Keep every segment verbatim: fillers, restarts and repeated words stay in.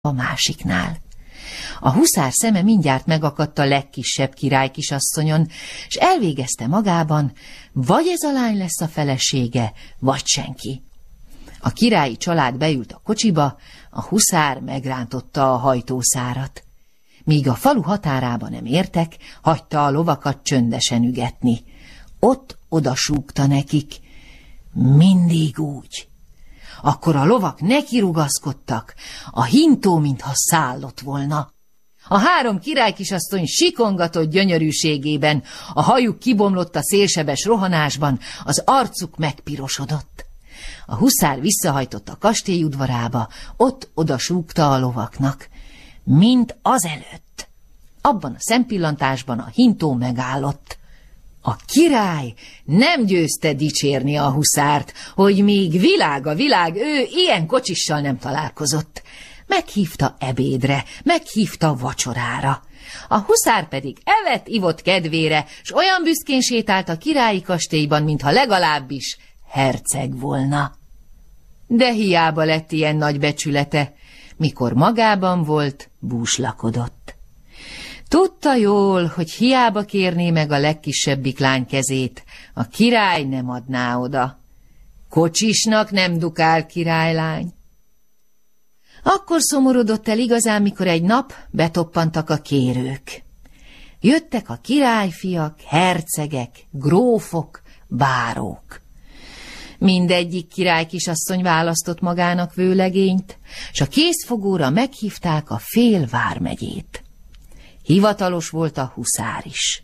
a másiknál. A huszár szeme mindjárt megakadt a legkisebb király kisasszonyon, s elvégezte magában, vagy ez a lány lesz a felesége, vagy senki. A királyi család beült a kocsiba, a huszár megrántotta a hajtószárat. Míg a falu határába nem értek, hagyta a lovakat csöndesen ügetni. Ott odasúgta nekik, mindig úgy. Akkor a lovak nekirugaszkodtak, a hintó, mintha szállott volna. A három királykisasszony sikongatott gyönyörűségében, a hajuk kibomlott a szélsebes rohanásban, az arcuk megpirosodott. A huszár visszahajtott a kastély udvarába, ott odasúgta a lovaknak, mint azelőtt. Abban a szempillantásban a hintó megállott. A király nem győzte dicsérni a huszárt, hogy még világ a világ, ő ilyen kocsissal nem találkozott. Meghívta ebédre, meghívta vacsorára. A huszár pedig evett, ivott kedvére, s olyan büszkén sétált a királyi kastélyban, mintha legalábbis herceg volna. De hiába lett ilyen nagy becsülete, mikor magában volt, búslakodott. Tudta jól, hogy hiába kérné meg a legkisebbik lány kezét, a király nem adná oda. Kocsisnak nem dukál királylány. Akkor szomorodott el igazán, mikor egy nap betoppantak a kérők. Jöttek a királyfiak, hercegek, grófok, bárók. Mindegyik királykisasszony választott magának vőlegényt, s a készfogóra meghívták a fél vármegyét. Hivatalos volt a huszár is.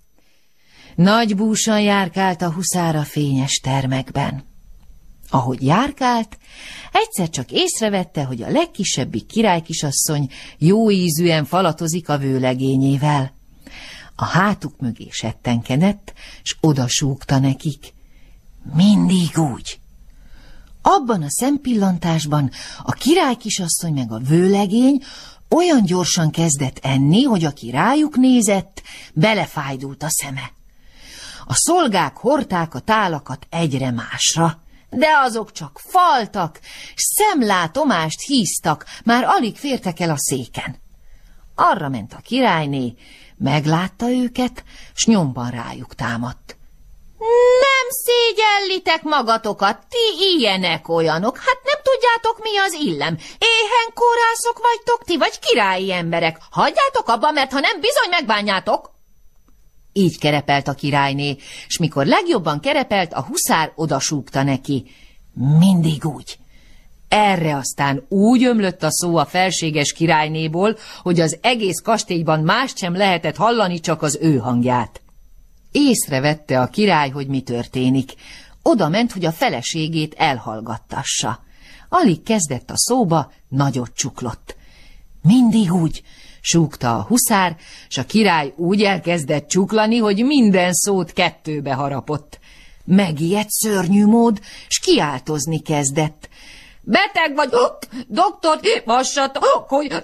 Nagy búsan járkált a huszár a fényes termekben. Ahogy járkált, egyszer csak észrevette, hogy a legkisebbik királykisasszony jó ízűen falatozik a vőlegényével. A hátuk mögé settenkedett, s odasúgta nekik. Mindig úgy. Abban a szempillantásban a királykisasszony meg a vőlegény olyan gyorsan kezdett enni, hogy aki rájuk nézett, belefájdult a szeme. A szolgák hordták a tálakat egyre másra, de azok csak faltak, s szemlátomást híztak, már alig fértek el a széken. Arra ment a királyné, meglátta őket, s nyomban rájuk támadt. Nem szégyellitek magatokat, ti ilyenek olyanok, hát nem tudjátok, mi az illem. Éhen kórászok vagytok ti, vagy királyi emberek. Hagyjátok abba, mert ha nem, bizony megbánjátok. Így kerepelt a királyné, s mikor legjobban kerepelt, a huszár odasúgta neki. Mindig úgy. Erre aztán úgy ömlött a szó a felséges királynéból, hogy az egész kastélyban mást sem lehetett hallani, csak az ő hangját. Észrevette a király, hogy mi történik. Oda ment, hogy a feleségét elhallgattassa. Alig kezdett a szóba, nagyot csuklott. Mindig úgy, súgta a huszár, s a király úgy elkezdett csuklani, hogy minden szót kettőbe harapott. Megijedt szörnyű mód, s kiáltozni kezdett. Beteg vagyok, doktor, vassatok, hogy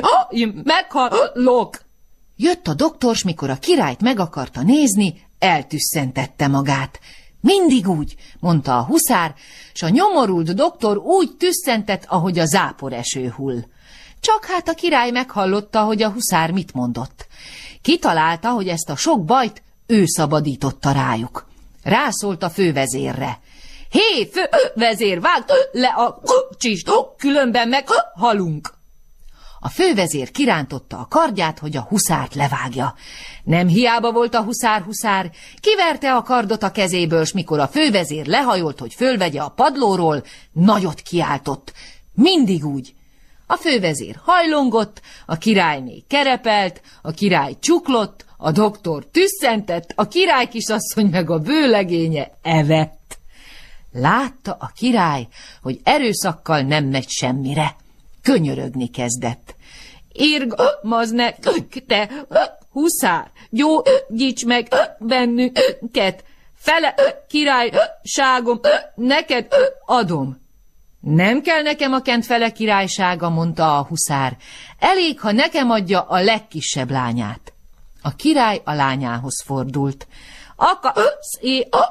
meghalok. Jött a doktor, s mikor a királyt meg akarta nézni, eltüsszentette magát. Mindig úgy, mondta a huszár, s a nyomorult doktor úgy tüsszentett, ahogy a záporeső hull. Csak hát a király meghallotta, hogy a huszár mit mondott. Kitalálta, hogy ezt a sok bajt ő szabadította rájuk. Rászólt a fővezérre. Hé, fővezér, vágd le a kocsist, különben meghalunk. A fővezér kirántotta a kardját, hogy a huszárt levágja. Nem hiába volt a huszár huszár, kiverte a kardot a kezéből, s mikor a fővezér lehajolt, hogy fölvegye a padlóról, nagyot kiáltott. Mindig úgy. A fővezér hajlongott, a királyné kerepelt, a király csuklott, a doktor tüsszentett, a király kisasszony meg a vőlegénye evett. Látta a király, hogy erőszakkal nem megy semmire. Könyörögni kezdett. Irgalmaz nektek, te huszár, gyógyíts meg bennünket, fele királyságom neked adom. Nem kell nekem a kent fele királysága, mondta a huszár. Elég, ha nekem adja a legkisebb lányát. A király a lányához fordult. Akarsz é a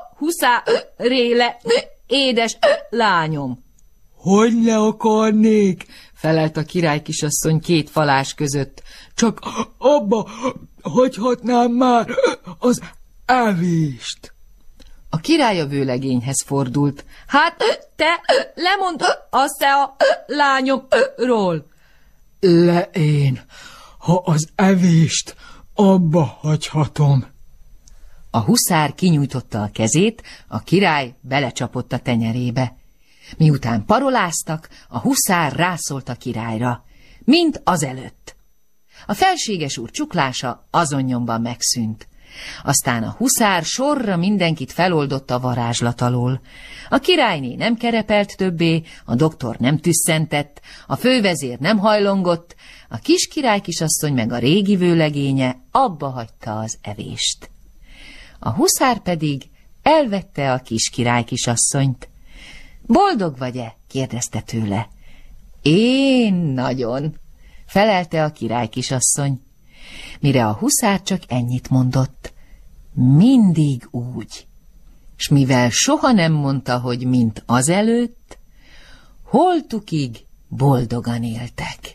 huszáréle, édes lányom? Hogy ne akarnék, felelt a királykisasszony két falás között. Csak abba hagyhatnám már az evést. A király a vőlegényhez fordult. Hát te lemond azt a lányokról. Le én, ha az evést abba hagyhatom. A huszár kinyújtotta a kezét, a király belecsapott a tenyerébe. Miután paroláztak, a huszár rászólt a királyra, mint azelőtt. A felséges úr csuklása azon nyomban megszűnt. Aztán a huszár sorra mindenkit feloldott a varázslat alól. A királyné nem kerepelt többé, a doktor nem tüsszentett, a fővezér nem hajlongott, a kis királykisasszony meg a régi vőlegénye abba hagyta az evést. A huszár pedig elvette a kis királykisasszonyt. Boldog vagy-e? kérdezte tőle. Én nagyon, felelte a királykisasszony. Mire a huszár csak ennyit mondott. Mindig úgy. S mivel soha nem mondta, hogy mint azelőtt, holtukig boldogan éltek.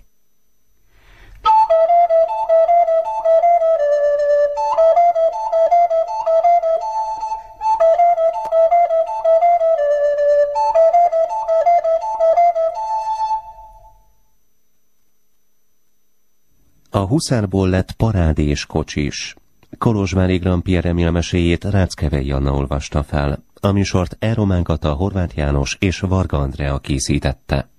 A huszárból lett parádés kocsis. Kolozsvári Grand-Pierre Emil meséjét Ráckevei Anna olvasta fel. A műsort E. Román Kata, Horváth János és Varga Andrea készítette.